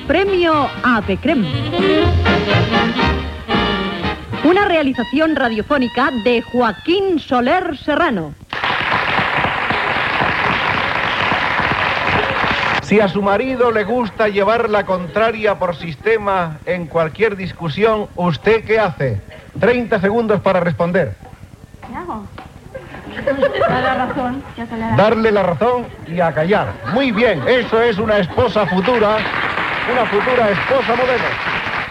Premio Apecrem. Una realización radiofónica de Joaquín Soler Serrano. Si a su marido le gusta llevar la contraria por sistema en cualquier discusión, ¿usted qué hace? 30 segundos para responder. ¿Qué hago? Darle la razón. Darle la razón y a callar. Muy bien, eso es una esposa futura, una futura esposa modelo.